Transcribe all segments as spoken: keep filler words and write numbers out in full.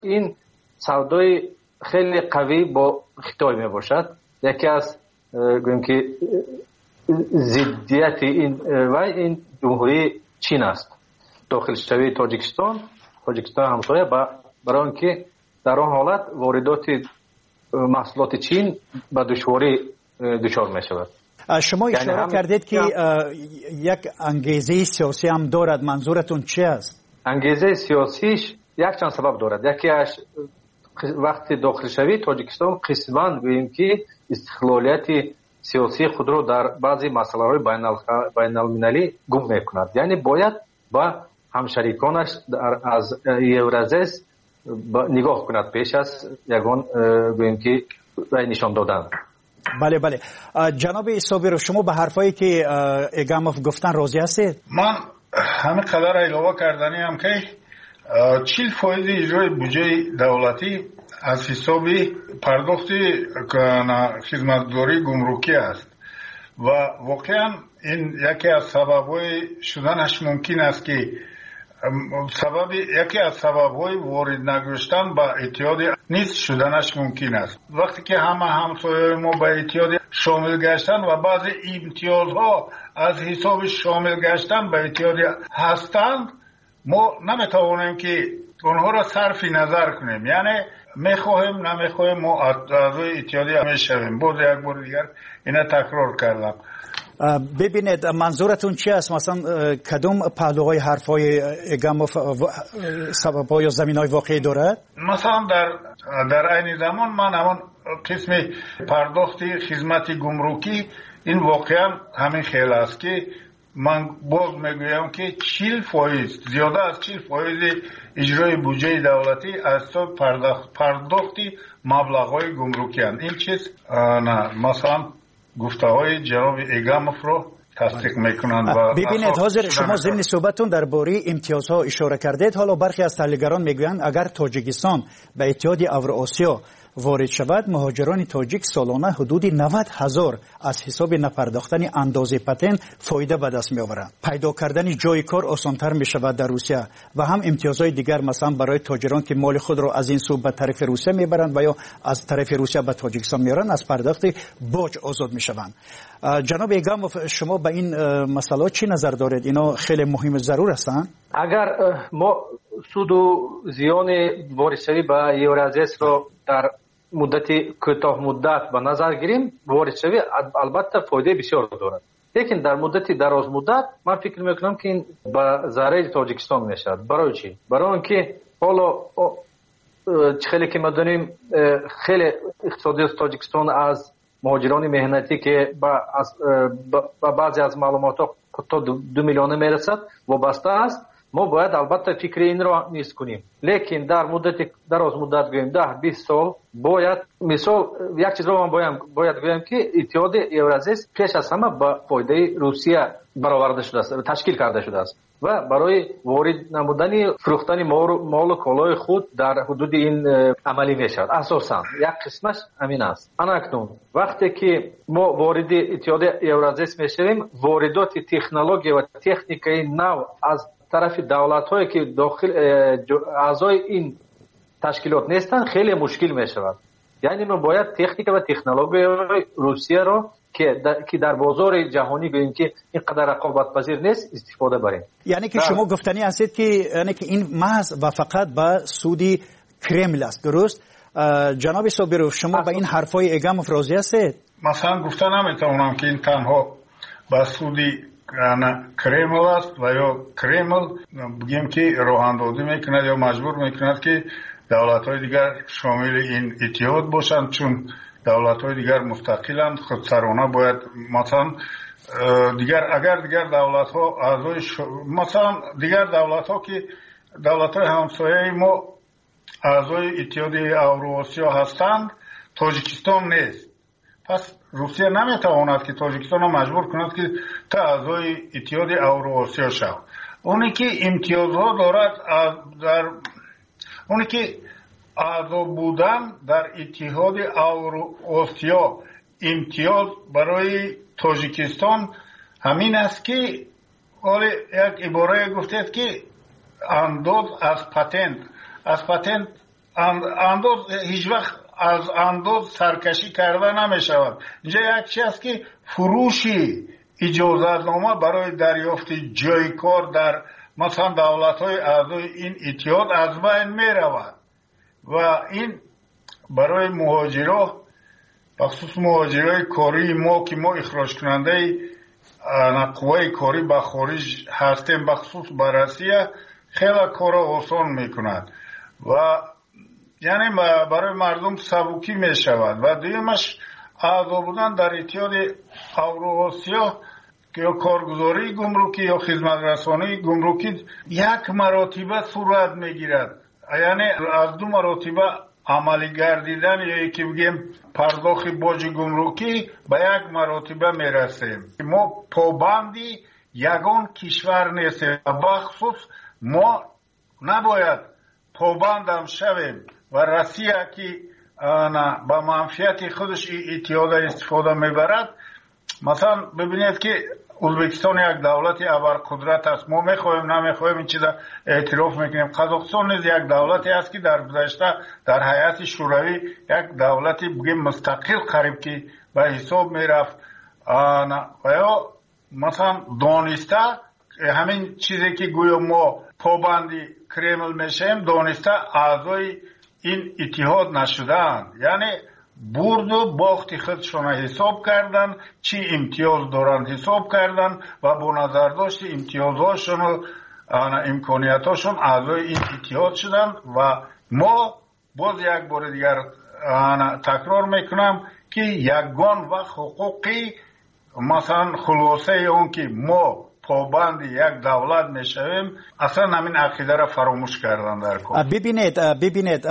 این سودای خیلی قوی با خیتای می باشد. یکی از گویم که ضدیت این و این جمهوری چین است. داخل شوی تاجیکستان تاجیکستان همسایه برای اینکه در آن حالت واردات محصولات چین به دشواری دچار می شود. شما اشاره یعنی کردید که یک انگیزه سیاسی هم دارد. منظورتون چی است؟ انگیزه سیاسیش یک چند سبب دارد. یکیش وقتی داخل شوی تاجیکستان قسماً گوییم که استقلالیت سیاسی خود را در بعضی مسائل بین المللی گم میکند. یعنی باید با همشریکانش از یورازیس نگاه کند پیش از یگان گوییم که رای نشان دادن. بله بله. جناب صابر، شما به حرفایی که اگاموف گفتن راضی هستید؟ من همین قدر اضافه کردنی هم که چهل فایز اجرای بودجه دولتی از حساب پرداخت خدمتگزاری گمرکی است و واقعا این یکی از سبب‌های شدنش ممکن است که سبب یکی از سبب‌های وارد نگشتن به اتحاد نیست شدنش ممکن است. وقتی که همه همسایه‌های ما به اتحاد شامل گشتن و بعض امتیازها از حساب شامل گشتن به اتحاد هستند، ما نمیتوانیم که اونها را صرف نظر کنیم. یعنی میخواهیم نمیخواهیم ما اعضای اتحادیه میشویم. باز یک بار دیگر اینا تکرار کردم. ببینید منظورتون چی است؟ مثلا کدوم پهلوهای حرفای اگاموف سبب‌ها یا زمین‌های واقعی دارد؟ مثلا در در عین زمان من همون قسم پرداخت خدمت گمرکی این واقعا همین خیلی است که من باز میگویم که چهل فایز زیاده از چهل فایز اجرای بودجه دولتی از تو پرداخت پرداختی مبلغ‌های گمرکی هستند. این چیز نه مثلا گفته‌های جناب اگاموف رو تصدیق میکنند. و ببینید حاضر شما ضمن صحبتتون درباره امتیازها اشاره کردید. حالا برخی از تحلیلگران میگویند اگر تاجیکستان به اتحاد اوراسیا وارد شود، مهاجران تاجیک سالانه حدود نود هزار از حساب نپرداختن اندازه پتن فایده به دست میآورند. پیدا کردن جای کار آسانتر می شود در روسیه و هم امتیازهای دیگر مثلا برای تاجران که مال خود را از این سو به طرف روسیه میبرند و یا از طرف روسیه به تاجیکستان میارند از پرداخت باج آزاد می شوند. جناب اگاموف، شما به این مسئله چی نظر دارید؟ اینا خیلی مهم ضرور هستند. اگر ما سود و زیان وارد به یورازیس را در مدت کوتاه مدت به نظر گیریم، وارد شوی البته فایده بسیار دارد، لیکن در مدت دراز مدت من فکر میکنم که این به ضرر تاجیکستان میشد. برای چی؟ برای اینکه حالا خیلی که ما داریم خیلی اقتصادی تاجیکستان از مهاجران مهنتی که با بعضی از معلومات تا دو میلیون میرسد وابسته است. ما باید البته فکر این را نیست کنیم، لیکن در مدت دراز مدت گویم ده بیست سال باید مثال یک چیز را من باید باید گویم که اتحاد یورازیس پیش از همه با فایده روسیه برآورده شده است، تشکیل کرده شده است و برای وارد نمودن فروختن مال و کالای خود در حدود این عملی میشود. اساسا یک قسمش همین است. اکنون وقتی که ما وارد اتحاد یورازیس میشویم، واردات تکنولوژی و تکنیکی نو از طرف دولت‌هایی که داخل اعضای این تشکیلات نیستند خیلی مشکل می‌شود. یعنی ما باید تکنیک و تکنولوژی روسیه را که در, که در بازار جهانی گوییم که اینقدر رقابت پذیر نیست استفاده بریم. یعنی که شما گفتنی هستید که یعنی که این محض و فقط به سودی کرمل است، درست؟ جناب صابروف، شما به این حرفای اگاموف راضی هستید؟ مثلا گفتن نمیتونم که این تنها به سودی کرمل است و یا کرمل بگیم که راه اندازی میکند یا مجبور میکند که دولت‌های دیگر شامل این اتحاد باشند، چون دولت‌های دیگر مستقلند، خودسرانه باید مثلا دیگر اگر دیگر دولت‌ها اعضای ش... مثلا دیگر دولت‌ها که دولت‌های همسایه ما اعضای اتحاد اوراسیا هستند، تاجیکستان نیست. پس روسیه نمیتواند که تاجیکستان را مجبور کند که تا اعضای اتحاد اوراسیا شود. اونی که امتیازها دارد در اونی که اعضا بودن در اتحاد اوراسیا امتیاز برای تاجیکستان همین است که حالا یک عباره گفتید که انداز از پتنت از پتنت انداز هیچ وقت از انداز سرکشی کرده نمی شود. اینجا یک چیز است که فروشی اجازتنامه برای دریافت جای کار در مثلا دولت‌های اعضای این اتحاد از بین می رود و این برای مهاجرا بخصوص مهاجرای کاری ما که ما اخراج کننده قوه کاری به خارج هستیم بخصوص به روسیه خیلی کار آسان میکند و یعنی برای مردم سبکی می شود و دویمش اعضا بودن در اتحاد اوراسیا که یا کارگزاری گمرکی یا خدمت رسانی گمرکی یک مراتبه صورت میگیرد، یعنی از دو مراتبه عملی گردیدن یا یکی بگیم پرداخت باج گمرکی به یک مراتبه میرسیم. ما پابندی یگان کشور نیستیم، بخصوص ما نباید پابندم شویم و روسیه که با منفعت خودش اتحاد استفاده میبرد. مثلا ببینید که ازبکستان یک دولت ابرقدرت است، ما میخوایم نمیخوایم این چیزا اعتراف میکنیم. قزاقستان نیز یک دولتی است که در گذشته در هیئت شوروی یک دولتی بگیم مستقل قریب که به حساب میرفت و یا مثلا دانسته همین چیزی که گویا ما پابندی کرمل میشیم دانسته اعضای این اتحاد نشدند، یعنی برد و باخت خودشون حساب کردن، چی امتیاز دارند حساب کردن و با نظر داشت امتیازهاشون و امکانیتاشون اعضای این اتحاد شدن و ما باز یک بار دیگر تکرار میکنم که یگان و حقوقی مثلا خلاصه اون که ما پابند یک دولت میشویم اصلا همین عقیده را فراموش کردن در کار. ببینید ببینید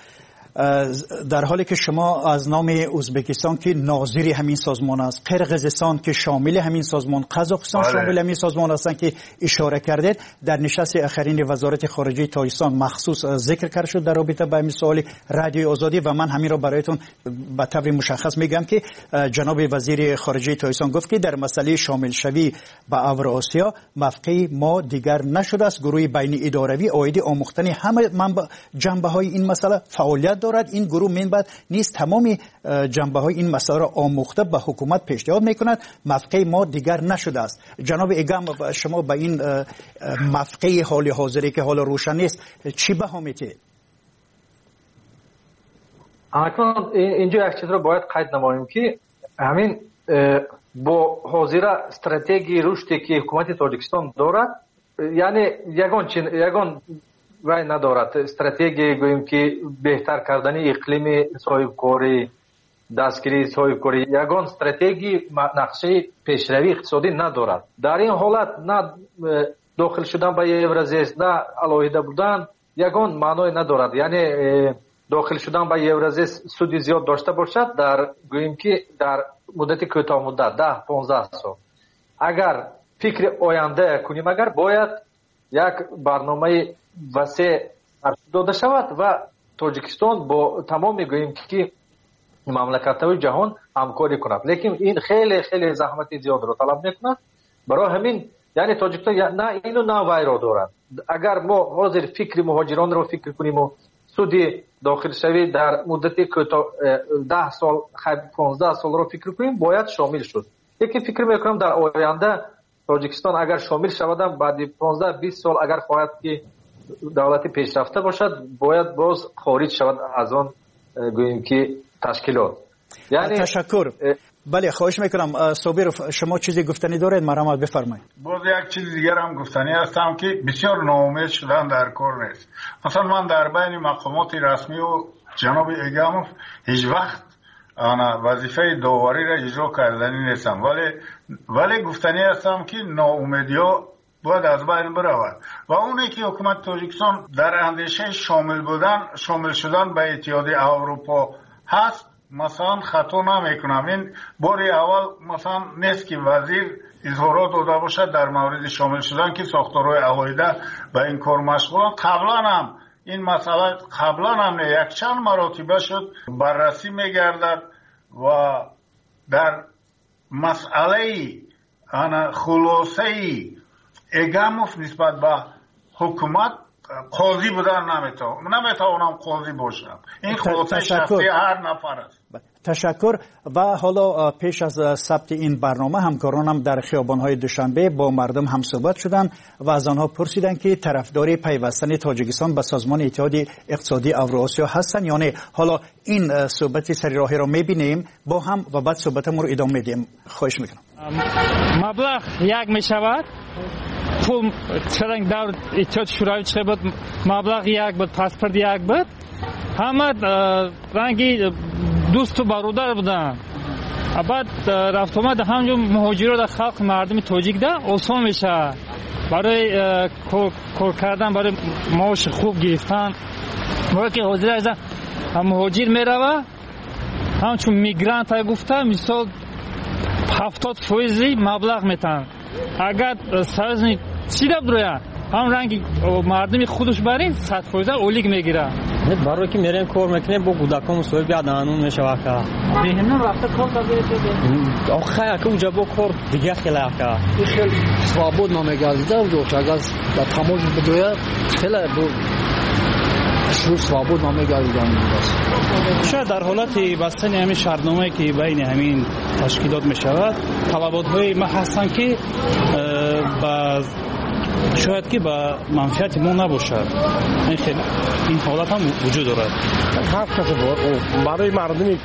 در حالی که شما از نام ازبکستان که ناظر همین سازمان است، قرقیزستان که شامل همین سازمان، قزاقستان شامل همین سازمان هستند که اشاره کردید، در نشست آخرین وزارت خارجه تاجیکستان مخصوص ذکر کرد شد در رابطه با همین سوال رادیو آزادی و من همین را برایتون به طور مشخص میگم که جناب وزیر خارجه تاجیکستان گفت که در مسئله شامل شوی به اوراسیا موقع ما دیگر نشده است. گروه بین اداروی عاید آموختن همه جنبه های این مسئله فعالیت دارد. این گروه منبعد نیست تمامی جنبه های این مسئله را آموخته به حکومت پیشنهاد میکند. موقع ما دیگر نشده است. جناب ایگام شما به این موقع حال حاضری که حال روشن نیست چی بها میتید؟ اکنون اینجا یک چیز را باید قید نماییم که همین با حاضر استراتژی رشدی که حکومت تاجیکستان دارد، یعنی یگان چین یگان وای ندارد استراتژی گوییم که بهتر کردن اقلیم صاحبکاری دستگیری صاحبکاری، یگان استراتژی نقشه پیشروی اقتصادی ندارد. در این حالت نه داخل شدن به یورازیس نه علاهیده بودن یگان معنی ندارد. یعنی داخل شدن به یورازیس سودی زیاد داشته باشد در گوییم که در مدت کوتاه مدت ده پانزده سال اگر فکر آینده کنیم، اگر باید یک برنامه وسیع داده شود و تاجیکستان با تمام میگوییم که مملکت‌های جهان همکاری کند، لیکن این خیلی خیلی زحمت زیاد را طلب میکند. برای همین یعنی تاجیکستان نه اینو نه وای را دارد. اگر ما حاضر فکر مهاجران را فکر کنیم و سودی داخل شوی در مدت کوتاه ده سال پانزده سال را فکر کنیم باید شامل شد. لیکن فکر میکنم در آینده تاجیکستان اگر شامل شود بعد پانزده بیست سال اگر خواهد که دولت پیشرفته باشد باید باز خارج شود از آن گوییم که تشکیلات. یعنی تشکر. بله خواهش میکنم صابر شما چیزی گفتنی دارید مرحمت بفرمایید. باز یک چیز دیگر هم گفتنی هستم که بسیار ناامید شدن در کار نیست. مثلا من در بین مقامات رسمی و جناب ایگاموف هیچ وقت انا وظیفه داوری را اجرا کردنی نیستم، ولی ولی گفتنی هستم که ناامیدی‌ها باید از بین برود و اونی که حکومت تاجیکستان در اندیشه شامل بودن شامل شدن به اتحاد اروپا هست مثلا خطا نمیکنم. این باری اول مثلا نیست که وزیر اظهارات داده باشد در مورد شامل شدن که ساختارهای عقاید به این کار مشغولن. قبلا هم این مسئله قبلا هم یک چند مراتبه شد بررسی میگردد و در مسئله انا خلاصه ایگاموف نسبت به حکومت قاضی بودن نمیتونم نمیتونم قاضی باشم. این خلاصه شخصی هر نفر است. تشکر. و حالا پیش از ثبت این برنامه همکارانم در خیابان‌های دوشنبه با مردم هم صحبت شدند و از آنها پرسیدند که طرفدار پیوستن تاجیکستان به سازمان اتحاد اقتصادی اوراسیا هستند یا نه. حالا این صحبت سریراهی را می‌بینیم با هم و بعد صحبتمون رو ادامه میدیم. خواهش میکنم. مبلغ یک میشود، پول چرنگ دور اتحاد شوروی چه بود، مبلغ یک بود، پاسپورت یک بود، همه رنگی دوست و برادر بودن. بعد رفت آمد همونجا مهاجرا در خلق مردم تاجیک ده آسان میشه برای کار کردن، برای معاش خوب گرفتن. موقعی که حاضر از مهاجر میروه همچون میگرانت های گفته مثال هفتاد فیصدی مبلغ میتن. اگر سازنی چی دب رویا هم رنگی مردم خودش برین صد فیصد اولیگ میگیره. برای که میریم کار میکنیم با کودکان مسئول بیاد نانون میشه وقتا بهمون رفته کار کرده آخه که اونجا با کار دیگه خیلی وقتا خیلی свободно نمیگذیده و دوست اگر در تماش بدویه خیلی بود شروع свободно نمیگذیده. شاید در حالت بستن همین شرطنامه‌ای که بین همین تشکیلات میشود طلبات‌های ما هستند که با شاید که با منفعت ما نباشد. این خیلی این حالت هم وجود دارد. هر کسی برای مردمی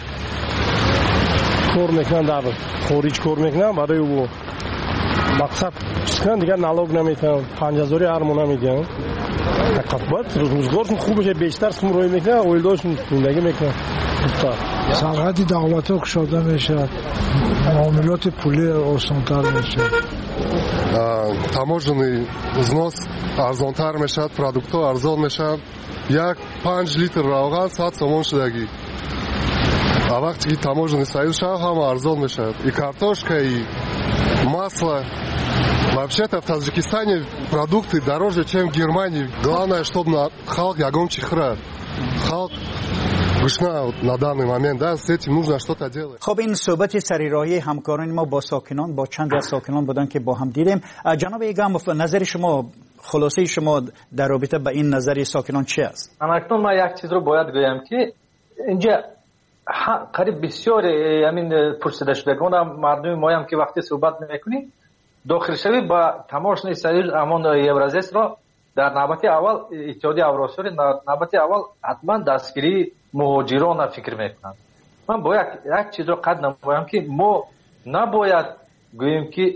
کار میکنن در خارج کار میکنن برای او مقصد چیکار دیگه نالوگ نمیتونن پنج هزار هرمون نمیدن. فقط باید روزگارشون خوب بشه بیشتر سم روی میکنن اولداشون زندگی میکنن. سرحد دولت ها کشاده میشه، معاملات پولی آسانتر میشه، таможенный взнос арзонтар мешавад, продуктҳо арзон мешавад. як панҷ литр равған сад сомон шудагӣ. А вақте ки таможенный союз шавад ҳама арзон мешавад. И картошка, и масло. Вообще-то в Таджикистане продукты дороже, чем в Германии. Главное, чтобы халк ягон чихра. Халк на данный момент, да, с этим нужно что-то делать. خب این صحبت سریراهی همکاران ما با ساکنان با چند از ساکنان بودن که با هم دیدیم. جناب ایگاموف، نظر شما، خلاصه شما در رابطه با این نظر ساکنان چی است؟ اکنون ما یک چیز رو باید بگم که اینجا قریب بسیار همین پرسیده شدگان مردم ما هم که وقتی صحبت میکنیم داخل شوی با تماشای سریع امان یورازیس را در نوبت اول اتحادیه اوراسیا در نوبت اول حتما دستگیری مهاجران فکر میکنند. من باید یک چیز رو قد نمایم که ما نباید گوییم که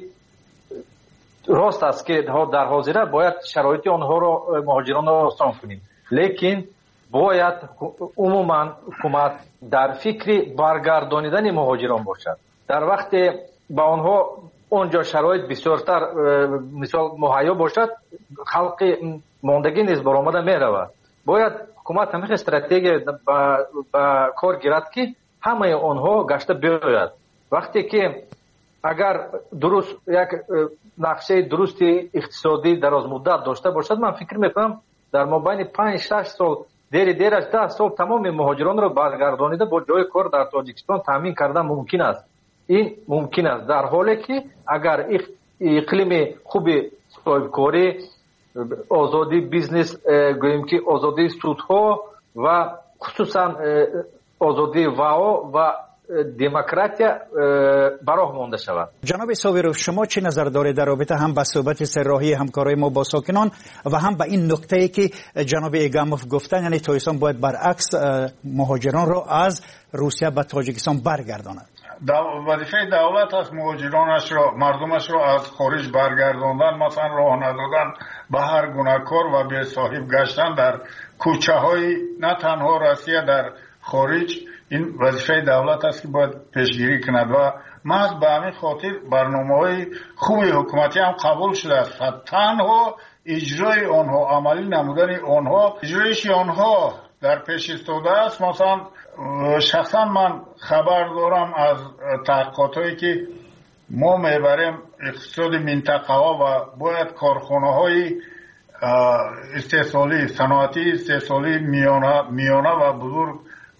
راست است که در حاضره باید شرایط آنها رو مهاجران رو آسان کنیم، لیکن باید عموما حکومت در فکر برگردانیدن مهاجران باشد. در وقت با آنها اونجا شرایط بسیارتر مثال مهیا باشد، خلق ماندگی نیز برآمده میرود. باید حکومت همیشه استراتژی با کار گیرد که همه آنها گشته بیاید. وقتی که اگر درست یک نقشه درست اقتصادی دراز مدت داشته باشد، من فکر میکنم در مابین پنج شش سال دیر دیر از ده سال تمام مهاجران را برگردانیده با جای کار در تاجیکستان تامین کردن ممکن است. این ممکن است در حالی که اگر اقلیم خوب صاحبکاری، آزادی بیزنس، گوییم که آزادی سودها و خصوصا آزادی واو و دموکراتیا براه مانده شود. جناب صابرов، شما چه نظر دارید در رابطه هم با صحبت سرراهی همکارای ما با ساکنان و هم با این نکته‌ای که جناب ایگاموف گفتن، یعنی تاجیکستان باید برعکس مهاجران را از روسیه به تاجیکستان برگرداند؟ وظیفه دولت است مهاجرانش را، مردمش را از خارج برگرداندن، مثلا راه ندادن به هر گونه کار و به صاحب گشتن در کوچه های نه تنها روسیه در خارج. این وظیفه دولت است که باید پیشگیری کند و محض به همین خاطر برنامه‌های خوبی حکومتی هم قبول شده است. تنها اجرای آنها، عملی نمودن آنها، اجرایش آنها در پیش ایستاده است. مثلا شخصا من خبر دارم از تحقیقاتی که ما میبریم اقتصاد منطقه ها و باید کارخانه های استحصالی، صنعتی استحصالی میانه, میانه و بزرگ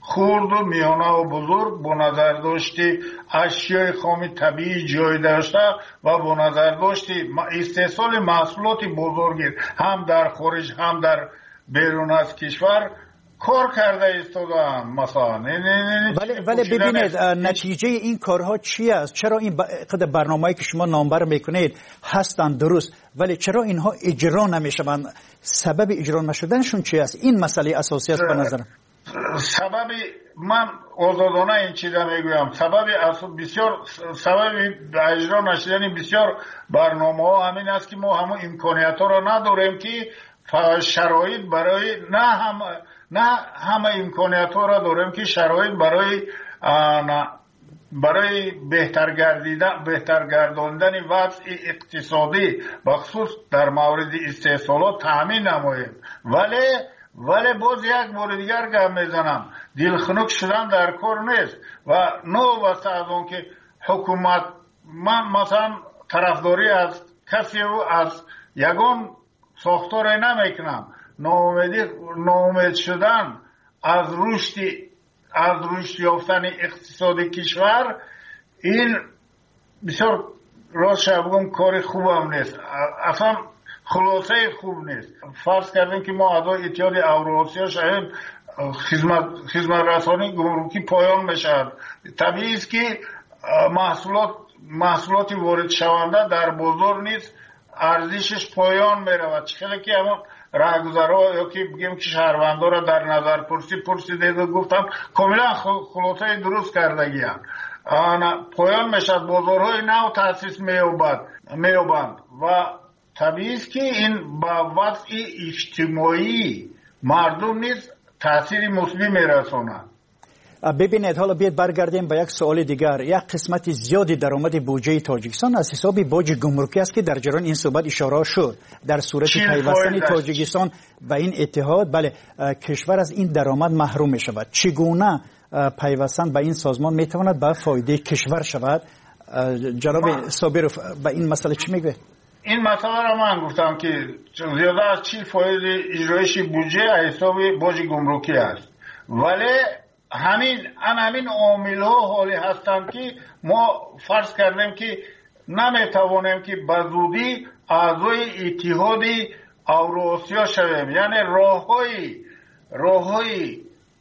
خرد و میانه و بزرگ با نظر داشتی اشیای خام طبیعی جای داشته و با نظر داشتی استحصال محصولات بزرگی هم در خارج هم در بیرون از کشور کار کرده ایستادن مثلا. ولی ولی ببینید نتیجه این کارها چی است؟ چرا این قدر برنامه‌ای که شما نامبر میکنید هستند درست ولی چرا اینها اجرا نمیشوند؟ سبب اجرا نشدنشون چی است؟ این مسئله اساسی است به نظرم. سبب من آزادانه این چیزا میگویم سبب بسیار سبب اجرا نشدن بسیار برنامه‌ها همین است که ما همون امکانیت‌ها را نداریم که شرایط برای نه هم نه همه امکانیت‌ها را داریم که شرایط برای برای بهتر گردیدن بهتر گرداندن وضع اقتصادی بخصوص در مورد استحصالات تامین نماییم. ولی ولی باز یک بار دیگر گپ میزنم دلخنک شدن در کار نیست و نو واسه از اون که حکومت من مثلا طرفداری از کسی و از یگان ساختار نمیکنم. ناامید شدن از رشد از رشد یافتن اقتصاد کشور این بسیار راست بگم کار خوب هم نیست، اصلا خلاصه خوب نیست. فرض کردیم که ما اعضای اتحاد اوراسیا شاید خدمت خدمت رسانی گمرکی پایان بشد. طبیعی است که محصولات محصولات وارد شونده در بازار نیست ارزشش پایان میرود. چخیلی که اما راهگذرها یا که بگیم که شهروندان را در نظر پرسی پرسیده و گفتم کاملا خلاصه درست کردگی هم پایان میشد، بازارهای نو تاسیس میوبند میوبند و طبیعی است که این با وضع اجتماعی مردم نیز تاثیر مثبت میرساند. ببینید حالا بیاید برگردیم به یک سوال دیگر. یک قسمت زیادی درآمد بودجه تاجیکستان از حساب باج گمرکی است که در جریان این صحبت اشاره شد. در صورت پیوستن تاجیکستان به این اتحاد بله کشور از این درآمد محروم می شود. چگونه پیوستن به این سازمان می تواند به فایده کشور شود؟ جناب صابرов به این مسئله چی میگه؟ این مسئله را من گفتم که زیاده از چی فایده اجرایش بودجه از حساب باج گمرکی است، ولی همین ان همین عامل ها حالی هستند که ما فرض کردیم که نمیتوانیم که بزودی اعضای اتحاد اوراسیا شویم. یعنی راههای راههای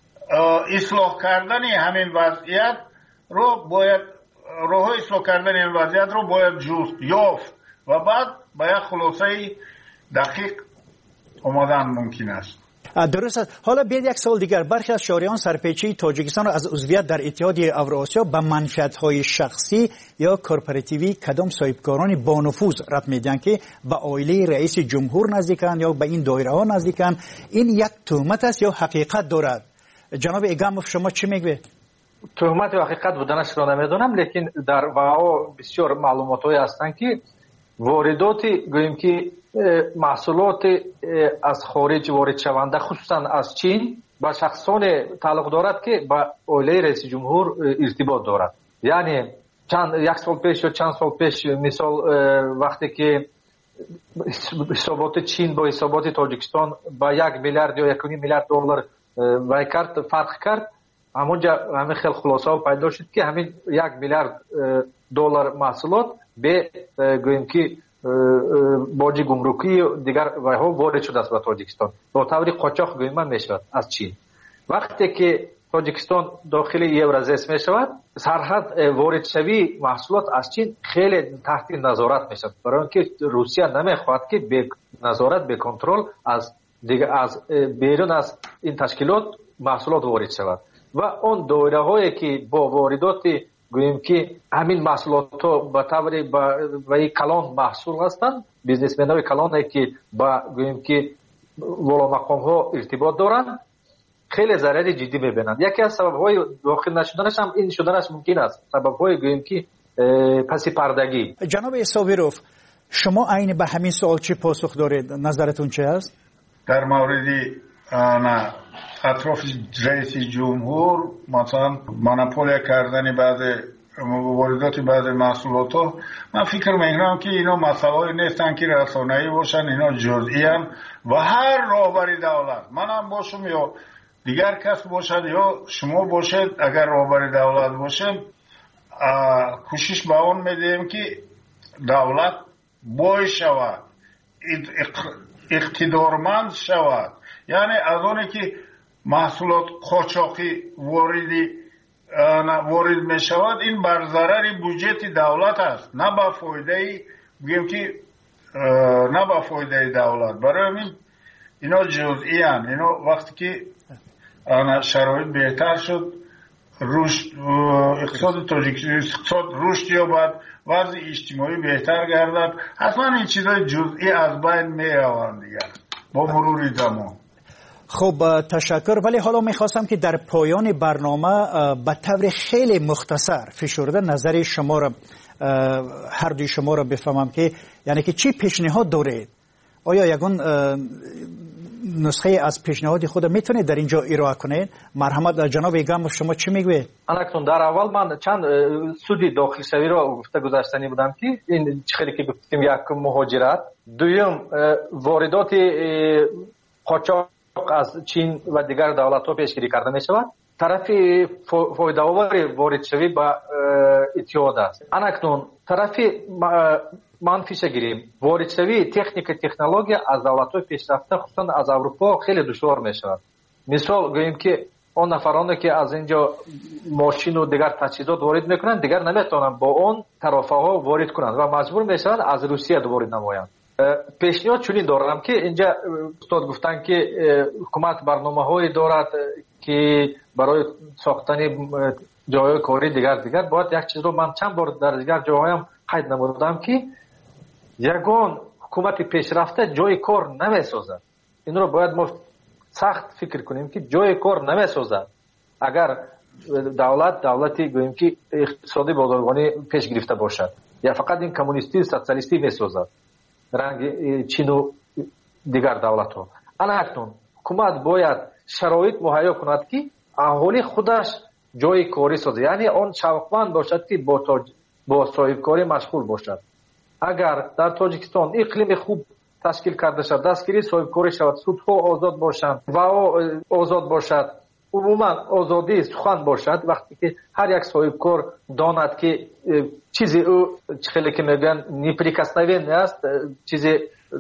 اصلاح کردن همین وضعیت رو باید راههای اصلاح کردن این وضعیت رو باید جست یافت و بعد به یک خلاصه دقیق آمدن ممکن است. درست است. حالا بیاید یک سوال دیگر. برخی از شهریان سرپیچی تاجیکستان را از عضویت در اتحاد اوراسیا به منفعت‌های شخصی یا کورپوراتیوی کدام صاحبکاران با نفوذ رد میدن که به عائله رئیس جمهور نزدیکند یا به این دایره ها نزدیکند. این یک تهمت است یا حقیقت دارد؟ جناب ایگاموف شما چی میگوید؟ تهمت و حقیقت بودنش را نمیدونم، لیکن در واقع بسیار معلوماتی هستند که واردات گوییم که محصولات از خارج وارد شونده خصوصا از چین با شخصان تعلق دارد که با عائله رئیس جمهور ارتباط دارد. یعنی چند یک سال پیش یا چند سال پیش مثال وقتی که حسابات چین با حسابات تاجیکستان با یک میلیارد یا یک و نیم میلیارد دلار وای کرد فرق کرد، همونجا همین خیلی خلاصه پیدا شد که همین یک میلیارد دلار محصولات به گوییم که باج گمرکی دیگر وایها وارد شده است به تاجیکستان با طور قاچاق گویم میشود از چین. وقتی که تاجیکستان داخل یورازیس میشود سرحد وارد شوی محصولات از چین خیلی تحت نظارت میشود، برای اینکه روسیه نمیخواهد که به نظارت به کنترل از دیگر از بیرون از این تشکیلات محصولات وارد شود و اون دایره هایی که با واردات گوییم که همین محصولات ها به طور با کلان محصول هستند، بیزنسمن های کلان که با گوییم که والا مقام ها ارتباط دارند خیلی ضرر جدی میبینند. یکی از سبب های داخل نشدنش هم این شدنش ممکن است، سبب های گوییم که پسی پردگی. جناب صابرов شما عین به همین سوال چی پاسخ دارید؟ نظرتون چه است؟ در مورد نه اطراف رئیس جمهور مثلا مونوپول کردن بعض واردات بعض محصولات ها، من فکر میکنم که اینا مسائل نیستن که رسانه‌ای باشن، اینا جزئی ان و هر راهبر دولت منم باشم یا دیگر کس باشد یا شما باشد، اگر رهبر دولت باشد، کوشش با اون میدیم که دولت بای شود، اقتدارمند شود. یعنی از اونی که محصولات قاچاقی واردی وارد می شود، این بر ضرر بودجه دولت است، نه با فایده بگیم که نه با فایده دولت. برای همین اینا جزئی هستند. اینا وقتی که شرایط بهتر شد، رشد اقتصاد تاجیکستان اقتصاد رشد یابد، وضع اجتماعی بهتر گردد، حتما این چیزای جزئی از بین می روند دیگر با مرور زمان. خب تشکر. ولی حالا میخواستم که در پایان برنامه به طور خیلی مختصر فشرده نظر شما را، هر دوی شما را بفهمم که یعنی که چی پیشنهاد دارید؟ آیا یگان نسخه از پیشنهاد خود میتونید در اینجا ارائه کنید؟ مرحمت جناب ایگم، شما چی میگوید؟ انکتون در اول من چند سودی داخل شوی را گفته گذاشتنی بودم که این خیلی که گفتیم، یک مهاجرت، دوم واردات قاچاق از چین و دیگر دولت‌ها پیشگیری کرده می شود. طرف فایده آور وارد شوی با اتحاد است. انکتون طرف منفیش گیریم، وارد شوی تکنیک تکنولوژی از دولت‌های پیشرفته خصوصا از اروپا خیلی دشوار می شود. مثال گوییم که اون نفرانی که از اینجا ماشین و دیگر تجهیزات وارد میکنند دیگر نمیتونن با اون طرفه ها وارد کنند و مجبور میشن از روسیه وارد نمایند. پیشنهاد چنین دارم که اینجا استاد گفتن که حکومت برنامه‌هایی دارد که برای ساختن جای کاری دیگر دیگر باید یک چیز رو من چند بار در دیگر جاهایم قید نمودم که یگان حکومت پیشرفته جای کار نمیسازد. این رو باید ما سخت فکر کنیم که جای کار نمیسازد. اگر دولت دولتی گوییم که اقتصادی بازرگانی پیش گرفته باشد یا فقط این کمونیستی سوسیالیستی میسازد رنگ چین و دیگر دولت ها. اکنون حکومت باید شرایط مهیا کند که اهالی خودش جای کاری سازد، یعنی آن شوقمند باشد که با تاج... با صاحب کاری مشغول باشد. اگر در تاجیکستان اقلیم خوب تشکیل کرده شد، دستگیری صاحب کاری شود، سودها آزاد باشند و آزاد باشد، عموما آزادی سخن باشد، وقتی که هر یک صاحب کار داند که چیزی او خیلی که میگن نیپریکسنوین است، چیزی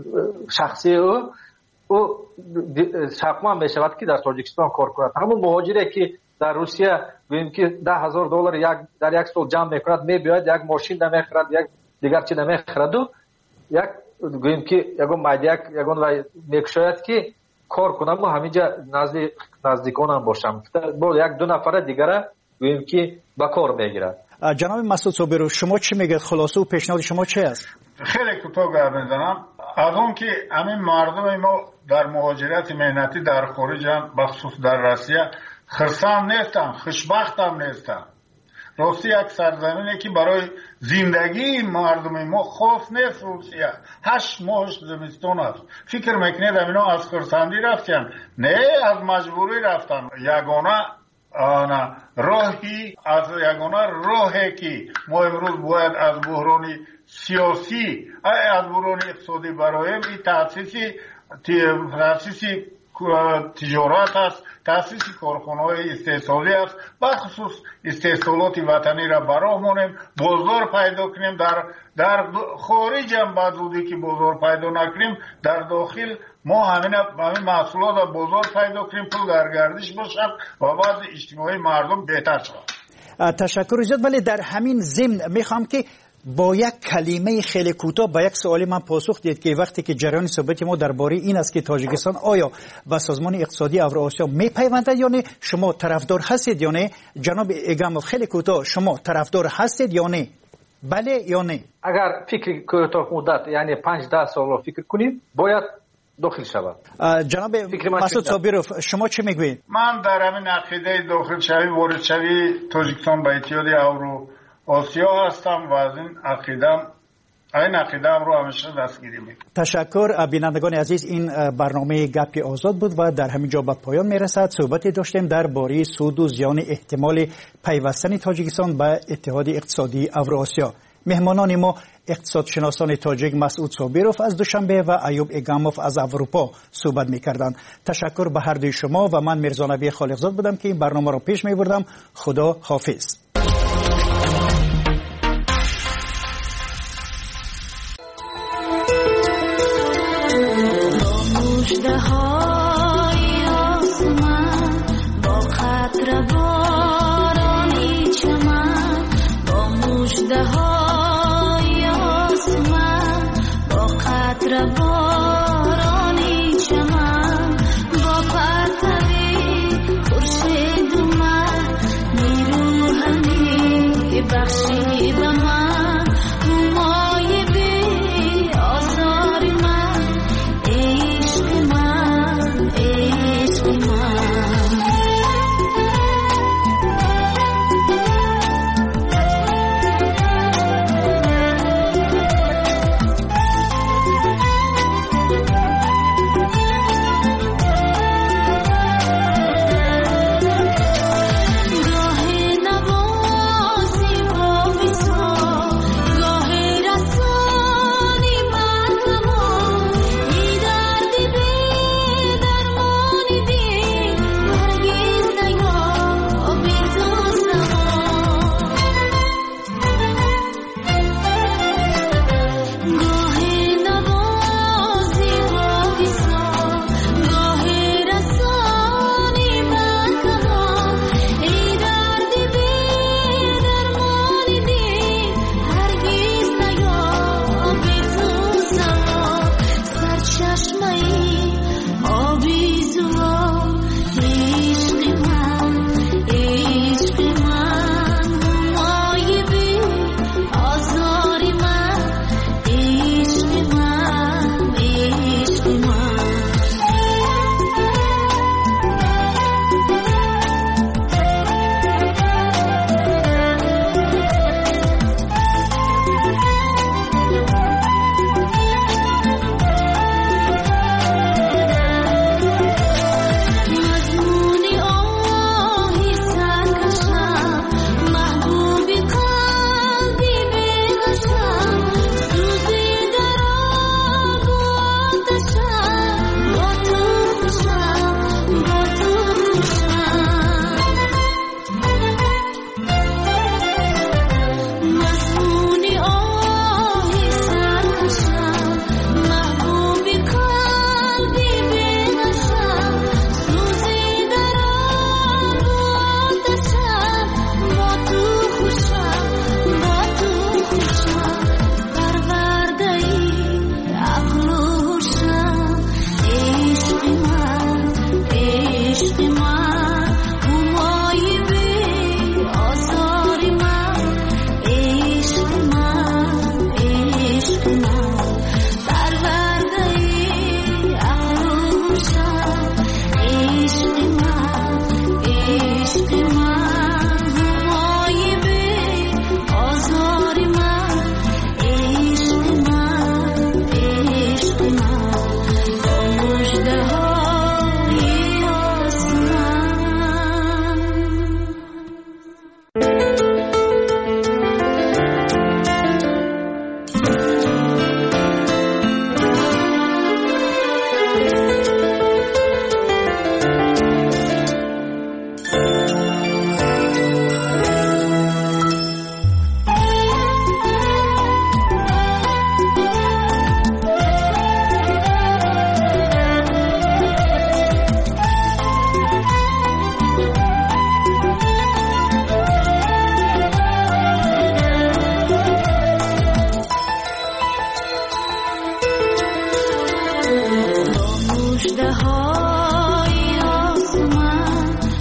شخصی او او شوقمند می شود که در تاجیکستان کار کند. همون مهاجری که در روسیه گوییم که ده هزار دلار یک در یک سال جمع میکند، میبیاید یک ماشین نمیخرد، یک دیگر چی نمیخرد و یک گوییم که یگان مایدیک یگان و میکشاید که کار کنم و همینجا نزدیک نزدیکانم باشم، با یک دو نفر دیگر گوییم که با کار میگیرد. جناب مسعود صابرو، شما چی میگید؟ خلاصه و پیشنهاد شما چه است؟ خیلی کوتاه گپ میزنم. از اون که همین مردم ما در مهاجرت مهنتی در خارج هم بخصوص در روسیه خرسان نیستن، خوشبخت هم نیستن. روسیه یک سرزمینه که برای زندگی مردم ما خوف نیست. روسیه هشت ماهش زمستان است. فکر میکنید اینا از خرسندی رفتن؟ نه، از مجبوری رفتن. یگانه آنا راهی از یگانه راهی که ما امروز باید از بحران سیاسی از بحران اقتصادی برایم این تأسیسی تأسیسی تجارت است، تأسیس کارخانه‌های استحصالی است، بخصوص استحصالات وطنی را براهمونیم، بازار پیدا کنیم. در در خارج هم بعد بودی که بازار پیدا نکنیم، در داخل ما همین همین محصولات را بازار پیدا کنیم، پول در گردش باشد و بعد اجتماعی مردم بهتر شود. تشکر زیاد. ولی در همین ضمن میخوام که با یک کلمه خیلی کوتاه با یک سوالی من پاسخ دید که وقتی که جریان صحبت ما درباره این است که تاجیکستان آیا با سازمان اقتصادی اوراسیا میپیوندد یا نه، شما طرفدار هستید یا نه؟ جناب ایگاموف خیلی کوتاه، شما طرفدار هستید یا نه؟ بله یا نه؟ اگر فکر کوتاه مدت یعنی پنج ده سال فکر کنیم باید داخل شود. جناب مسعود صابروف شما چی میگویید؟ من در همین عقیده داخل شوی وارد شوی تاجیکستان به اتحاد اورو آسیا هستم و از این عقیدم این عقیدم رو همیشه دستگیری میکنم. تشکر. بینندگان عزیز، این برنامه گپی آزاد بود و در همین جا به پایان میرسد. صحبتی داشتیم درباره سود و زیان احتمال پیوستن تاجیکستان به اتحاد اقتصادی اوراسیا. مهمانان ما اقتصادشناسان تاجیک مسعود صابیروف از دوشنبه و ایوب اگاموف از اروپا صحبت می‌کردند. تشکر به هر دوی شما و من میرزا خالقزاد بودم که این برنامه را پیش می‌بردم. خدا حافظ.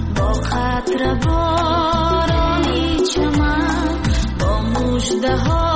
The